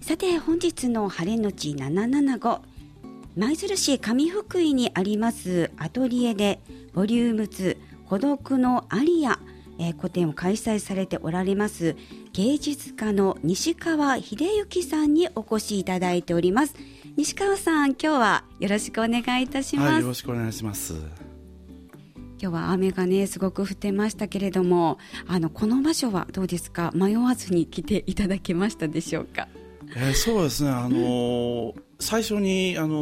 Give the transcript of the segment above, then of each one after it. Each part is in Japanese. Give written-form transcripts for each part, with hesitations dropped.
さて本日の晴れのち775、舞鶴市上福井にありますアトリエでボリューム2孤独のアリア、個展を開催されておられます芸術家の西川秀幸さんにお越しいただいております。西川さん、今日はよろしくお願いいたします。 はい、よろしくお願いします。 今日は雨がねすごく降ってましたけれども、この場所はどうですか？迷わずに来ていただけましたでしょうか？ そうですね、最初に家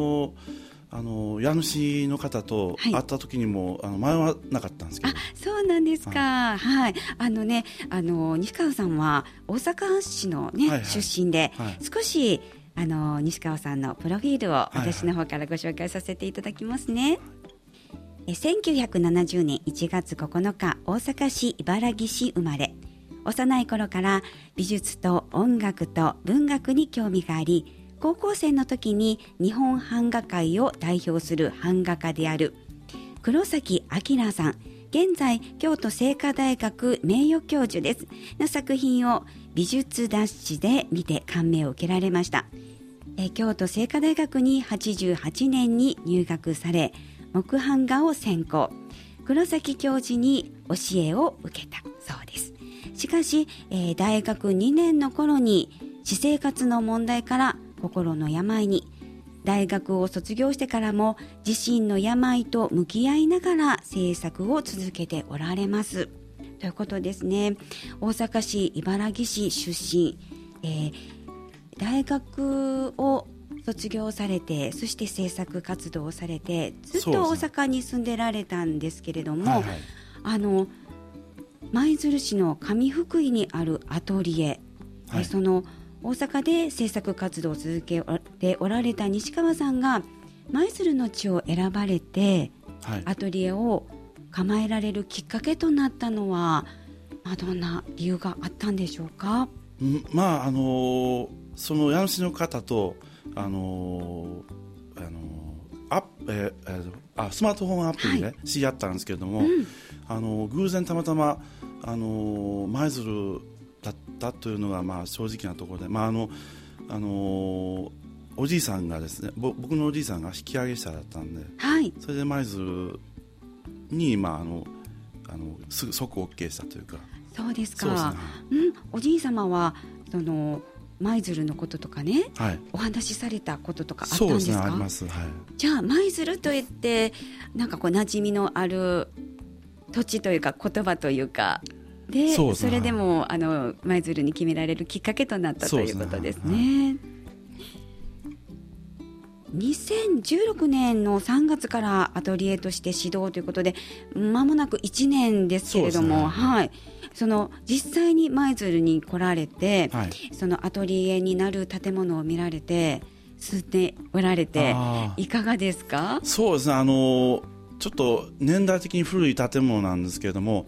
主の方と会った時にも、迷わなかったんですけど。 そうなんですか。はい、西川さんは大阪市の、ね出身で、少し西川さんのプロフィールを私の方からご紹介させていただきますね。1970年1月9日大阪市茨木市生まれ、幼い頃から美術と音楽と文学に興味があり、高校生の時に日本版画界を代表する版画家である黒崎明さん、現在京都精華大学名誉教授ですの作品を美術雑誌で見て感銘を受けられました。京都精華大学に88年に入学され、木版画を専攻、黒崎教授に教えを受けたそうです。しかし、大学2年の頃に私生活の問題から心の病に、大学を卒業してからも自身の病と向き合いながら制作を続けておられますということですね。大阪市茨木市出身、大学を卒業されて、そして制作活動をされて、ずっと大阪に住んでられたんですけれども、舞鶴市の上福井にあるアトリエ、その大阪で制作活動を続けておられた西川さんが舞鶴の地を選ばれて、アトリエを構えられるきっかけとなったのは、どんな理由があったんでしょうか？ その家主の方とスマートフォンアプリで知り合ったんですけれども、偶然たまたま舞鶴だったというのが正直なところで、おじいさんがですね、僕のおじいさんが引き上げ者だったんで、それで舞鶴に即 OK したというか。 そうですか。おじい様は舞鶴のこととかね、お話しされたこととかあったんですか？そうですね、あります。じゃあ舞鶴といってなんか馴染みのある土地というか言葉というかで、それでも舞鶴に決められるきっかけとなったということですね。2016年の3月からアトリエとして始動ということで、間もなく1年ですけれども、その実際に舞鶴に来られて、そのアトリエになる建物を見られて住んでおられていかがですか？ そうですね、ちょっと年代的に古い建物なんですけれども、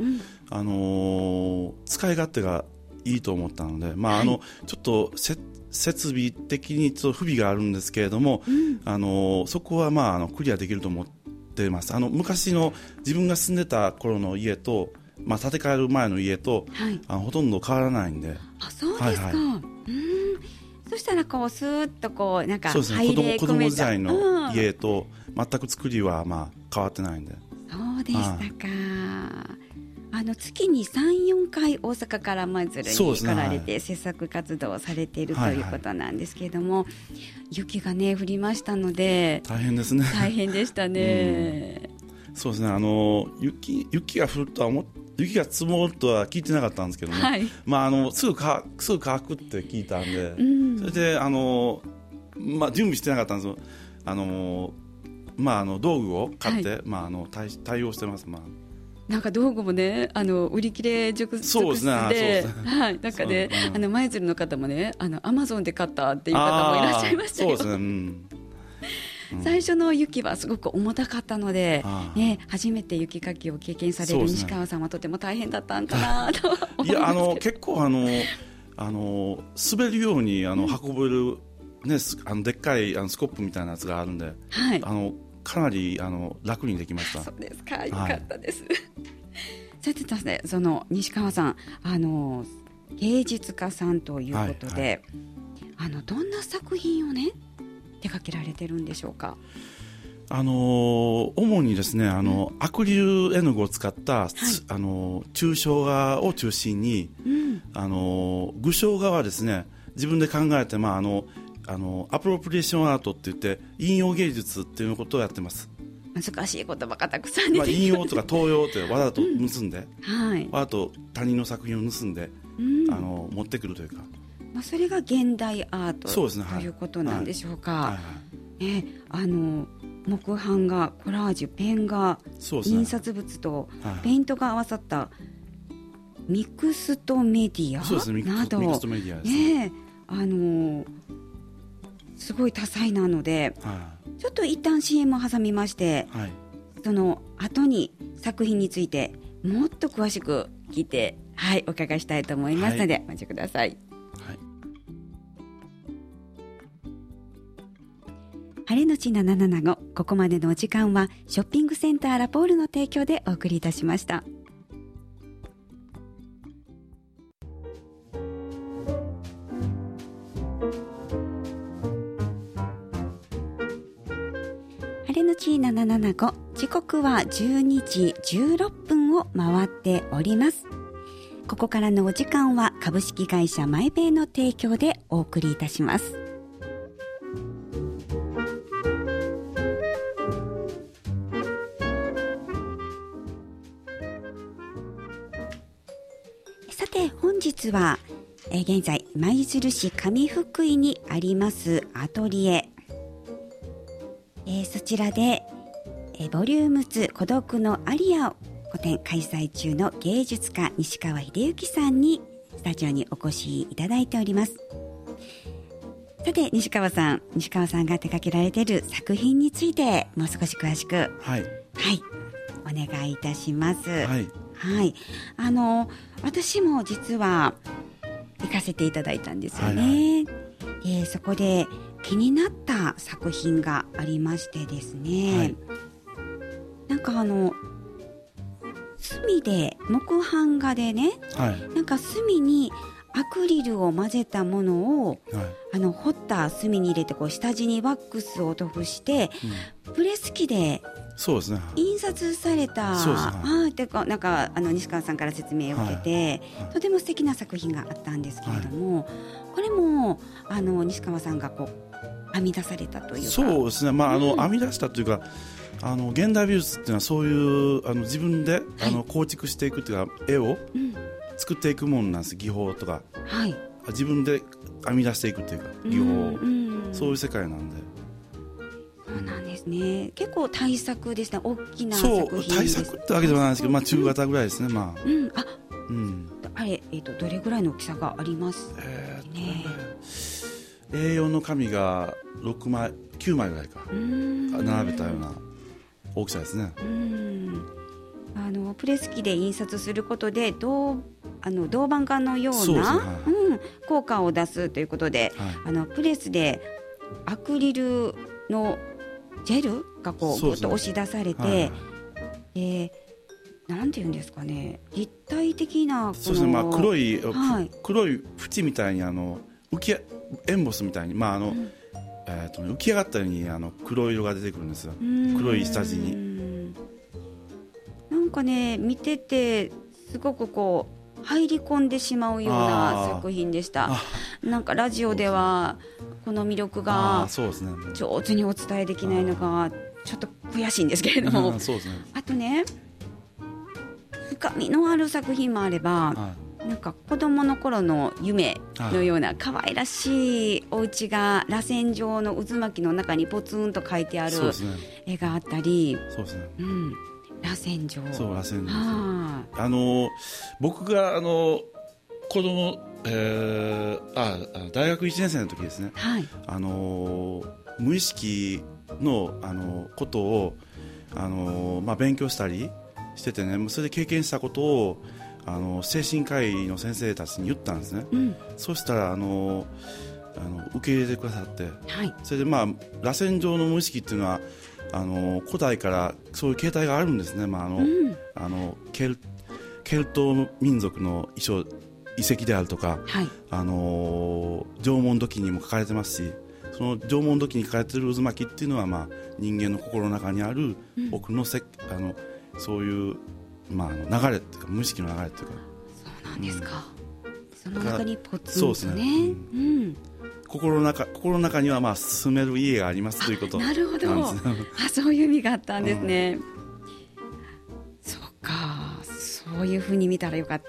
使い勝手がいいと思ったので、ちょっと設備的にちょっと不備があるんですけれども、そこはクリアできると思っています。昔の自分が住んでた頃の家と、建て替える前の家と、ほとんど変わらないんで。 そうですか。そしたらスーッとなんか入れ込めた。 子供時代の家と全く作りは変わってないんで。 そうでしたか。月に 3,4 回大阪から舞鶴に来られて制作活動をされているということなんですけれども、雪がね降りましたので大変ですね。 大変でしたね。 そうですね、雪が降るとは雪が積もるとは聞いてなかったんですけども、すぐ乾くって聞いたんで、それで準備してなかったんですよ。道具を買って、対応してます。 なんか道具もね売り切れ続出で、なんかね舞鶴の方もねアマゾンで買ったっていう方もいらっしゃいましたよ。そうですね。最初の雪はすごく重たかったので、初めて雪かきを経験される西川さんはとても大変だったんかなと思います。 結構滑るように運べる、でっかいスコップみたいなやつがあるんで、かなり楽にできました。 そうですか、よかったです。さてですね、その西川さん芸術家さんということで、 どんな作品をね手掛けられてるんでしょうか？ 主にですねアクリル絵の具を使った、抽象画を中心に、具象画はですね自分で考えて、アプロプリエーションアートって言って引用芸術っていうことをやってます。 難しい言葉がたくさん出てきます、 引用とか盗用ってわざと盗んで、わざと他人の作品を盗んで、持ってくるというか、 それが現代アートそうですね、 ということなんでしょうか。木版画、コラージュ、ペン画、印刷物とペイントが合わさったミクストメディアなど、すごい多彩なので、ちょっと一旦 CM を挟みまして、その後に作品についてもっと詳しく聞いて、お伺いしたいと思いますので、お待ちください。晴れのち775、ここまでのお時間はショッピングセンターラポールの提供でお送りいたしました。晴れのち775、時刻は12時16分を回っております。ここからのお時間は株式会社マイベイの提供でお送りいたします。さて本日は、現在舞鶴市上福井にありますアトリエ、そちらで、ボリューム2孤独のアリアを個展開催中の芸術家西川秀幸さんにスタジオにお越しいただいております。さて西川さんが手掛けられている作品についてもう少し詳しくお願いいたします。私も実は行かせていただいたんですよね。そこで気になった作品がありましてですね、なんか墨で木版画でね、なんか墨にアクリルを混ぜたものを、彫った墨に入れて下地にワックスを塗布して、プレス機で印刷された、なんか西川さんから説明を受けて、とても素敵な作品があったんですけれども、これも西川さんが編み出されたというか。 そうですね、編み出したというか現代美術っていうのはそういう自分で、構築していくというか絵を作っていくものなんです。技法とか、自分で編み出していくというか技法を、そういう世界なんで。 そうなんですね。結構大作ですね。大きな作品です。 大作ってわけではないですけど、中型ぐらいですね。 あれ、どれぐらいの大きさがありますね。 A4 の紙が9枚ぐらいか並べたような大きさですね。 プレス機で印刷することで銅板画のような効果を出すということで、プレスでアクリルのジェルがぐっと押し出されて、なんていうんですかね、立体的な黒い縁みたいにエンボスみたいに、浮き上がったように黒色が出てくるんですよ。黒い下地になんかね、見ててすごく入り込んでしまうような作品でした。なんかラジオではこの魅力が上手にお伝えできないのがちょっと悔しいんですけれども、あとね、深みのある作品もあれば、なんか子供の頃の夢のような可愛らしいお家が螺旋状の渦巻きの中にポツンと描いてある絵があったり、螺旋状。 僕が子供、大学1年生の時ですね、無意識のことを勉強したりしててね、それで経験したことを精神科医の先生たちに言ったんですね。そうしたら受け入れてくださって、それで螺旋状の無意識っていうのは古代からそういう形態があるんですね。ケルト民族の衣装遺跡であるとか、 はい、 縄文土器にも書かれてますし、その縄文土器に書かれている渦巻きっていうのは、まあ、人間の心の中にある奥のそういう、まあ、流れっていうか無意識の流れっていうか。 そうなんですか、その中にポツンとね、 そうですね、心の中にはまあ住める家がありますということなんです。 なるほどそういう意味があったんですね、そうか、そういうふうに見たらよかった、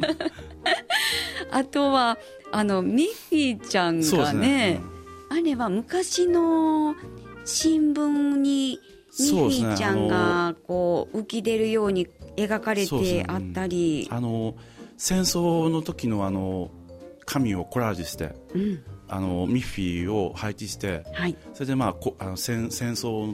あとはミッフィーちゃんが ね、あれは昔の新聞にミッフィーちゃんがこう浮き出るように描かれてあったり、 戦争の時の紙をコラージュして、ミッフィーを配置して、はい、それで、まあ、戦争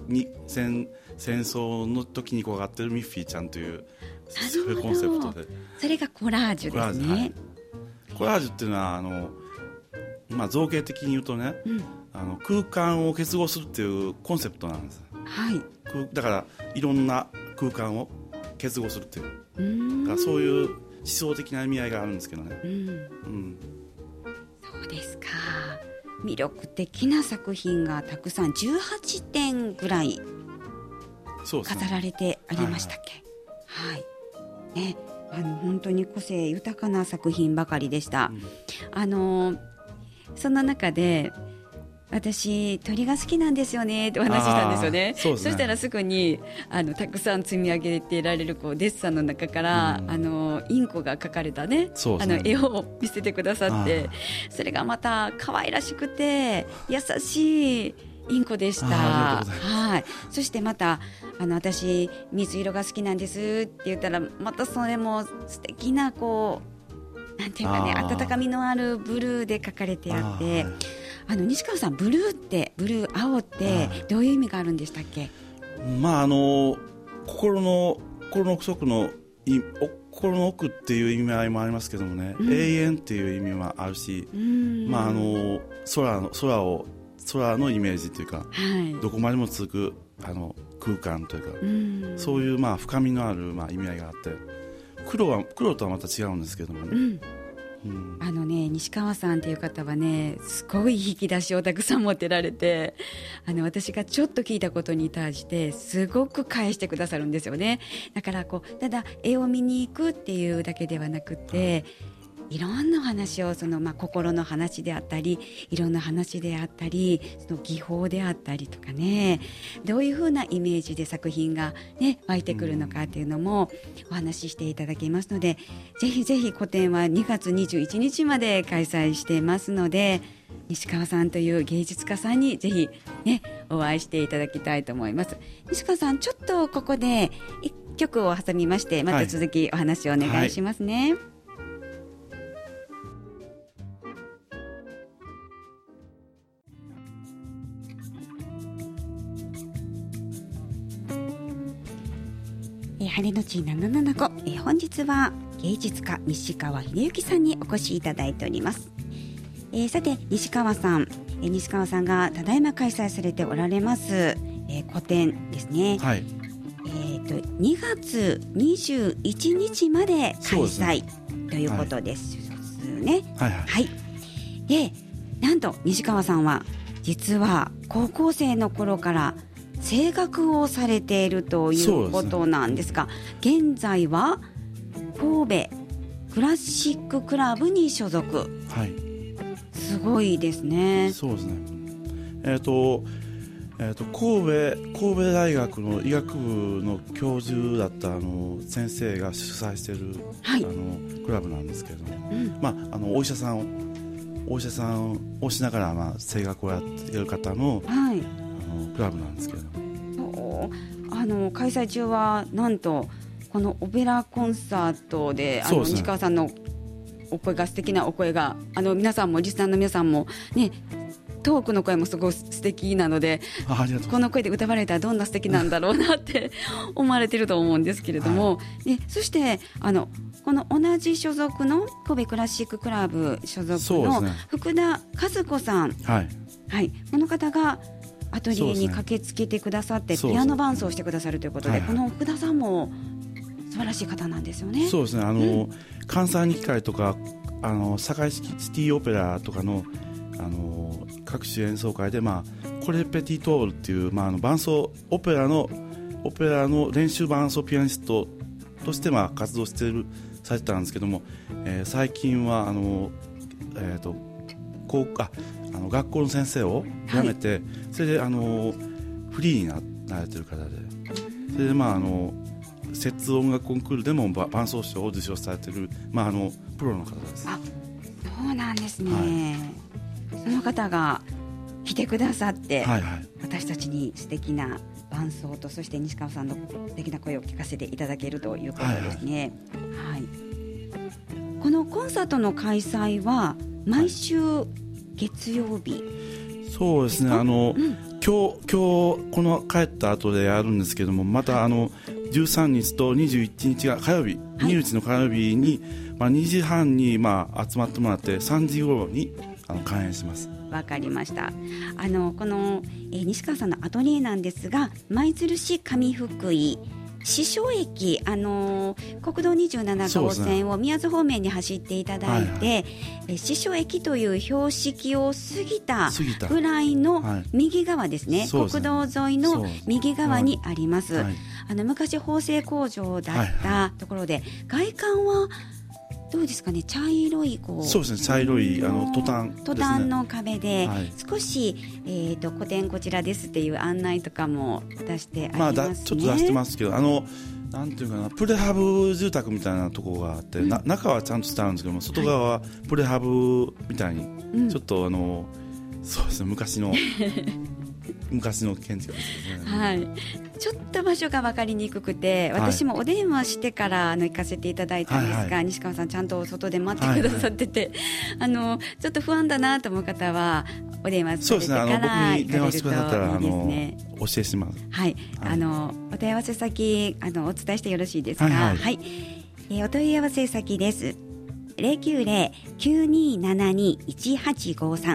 の時に怖がってるミッフィーちゃんというそういうコンセプトで、 それがコラージュですね。はい、 コラージュっていうのはまあ、造形的に言うとね、空間を結合するっていうコンセプトなんです。はい、だからいろんな空間を結合するっていう、だからそういう思想的な意味合いがあるんですけどね。 そうですか。魅力的な作品がたくさん18点ぐらい飾られてありましたっけ。はいね、本当に個性豊かな作品ばかりでした。その中で私鳥が好きなんですよねってお話ししたんですよね。 そしたらすぐにたくさん積み上げてられるデッサンの中から、インコが描かれたね、絵を見せてくださって、それがまた可愛らしくて優しいインコでした。はい、そしてまた私水色が好きなんですって言ったら、またそれも素敵ななんていうかね、温かみのあるブルーで描かれてあって、西川さん、ブルー青ってどういう意味があるんでしたっけ。 まあ心の奥っていう意味合いもありますけどもね、永遠っていう意味もあるし、まあ空のイメージというか、どこまでも続く空間というか、そういうまあ深みのある意味合いがあって、黒とはまた違うんですけどもね。 西川さんという方はね、すごい引き出しをたくさん持ってられて、私がちょっと聞いたことに対してすごく返してくださるんですよね。だからただ絵を見に行くっていうだけではなくて、いろんな話を心の話であったり、いろんな話であったり、その技法であったりとかね、どういうふうなイメージで作品が、湧いてくるのかっていうのもお話ししていただけますので、ぜひぜひ個展は2月21日まで開催していますので、西川さんという芸術家さんにぜひ、お会いしていただきたいと思います。西川さん、ちょっとここで1曲を挟みまして、また続きお話をお願いしますね。晴れのち775、本日は芸術家西川秀幸さんにお越しいただいております。さて西川さんがただいま開催されておられます、個展ですね、はい、2月21日まで開催ということですね。で、なんと西川さんは実は高校生の頃から声楽をされているということなんですが、現在は神戸クラシッククラブに所属、すごいですね。 そうですね。神戸大学の医学部の教授だった先生が主催している、クラブなんですけども、お医者さんをしながら、声楽をやっている方の、クラブなんですけど、 開催中はなんとこのオペラコンサートで西川さんのお声が素敵なお声が皆さんもリスナーの皆さんもね、トークの声もすごい素敵なので、この声で歌われたらどんな素敵なんだろうなって思われてると思うんですけれども、そしてこの同じ所属の神戸クラシッククラブ所属の福田和子さん、この方がアトリエに駆けつけてくださって、ピアノ伴奏してくださるということで、この福田さんも素晴らしい方なんですよね。 そうですね、関西日会とか堺シティオペラとかの、各種演奏会で、コレペティトールっていう、伴奏オペラの練習伴奏ピアニストとして、活動されてたんですけども、最近は学校の先生を辞めて、はい、それでフリーになられてる方で、それで摂津音楽コンクールでも伴奏賞を受賞されている、プロの方です。 あ、そうなんですね、はい、その方が来てくださって、はいはい、私たちに素敵な伴奏と、そして西川さんの素敵な声を聞かせていただけるということですね、はいはい、このコンサートの開催は毎週月曜日、 そうですね、今日この帰った後でやるんですけども、また13日と21日が火曜日、2日の火曜日に、2時半に集まってもらって3時頃に開演します。 わかりました。この、西川さんのアトリエなんですが、舞鶴市上福井支所駅、国道27号線を宮津方面に走っていただいて、支所駅という標識を過ぎたぐらいの右側ですね、国道沿いの右側にあります。昔縫製工場だったところで、外観はどうですかね、茶色いそうですね、茶色いトタンの壁で、少し、個展こちらですっていう案内とかも出してありますね。 ちょっと出してますけど、なんていうかな、プレハブ住宅みたいなところがあって、中はちゃんとしてあるんですけども、外側はプレハブみたいに、ちょっとそうですね、昔の建築ですね、 はい、ちょっと場所が分かりにくくて、私もお電話してから行かせていただいたんですが、西川さんちゃんと外で待ってくださってて、ちょっと不安だなと思う方はお電話されてから行かれるといいですね。 僕に電話してくださったらお教えします。 はい、お問い合わせ先お伝えしてよろしいですか。お問い合わせ先です。090-9272-1853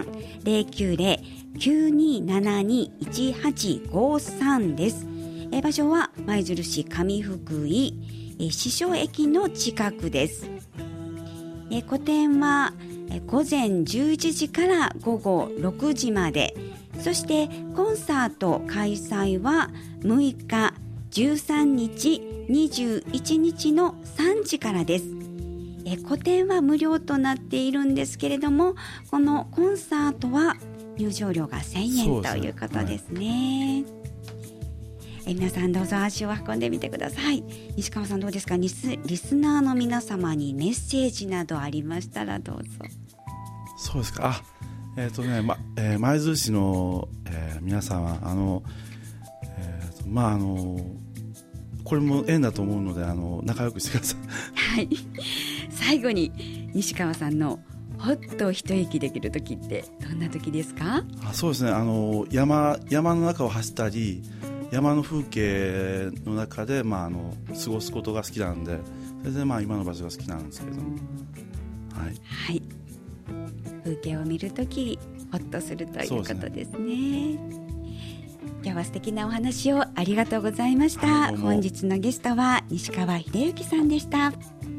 090-9272-1853 です。場所は舞鶴市上福井支所駅の近くです。個展は午前11時から午後6時まで、そしてコンサート開催は6日、13日、21日の3時からです。個展は無料となっているんですけれども、このコンサートは入場料が1000円ということですね。皆さんどうぞ足を運んでみてください。西川さんどうですか、リスナーの皆様にメッセージなどありましたらどうぞ。 そうですか。舞鶴市の、皆さんはこれも縁だと思うので仲良くしてください。 はい、最後に西川さんのほっと一息できる時ってどんな時ですか？ そうですね、山の中を走ったり、山の風景の中で、過ごすことが好きなんで、それで今の場所が好きなんですけども、はい、 風景を見るときほっとするということですね。今日は素敵なお話をありがとうございました。本日のゲストは西川秀幸さんでした。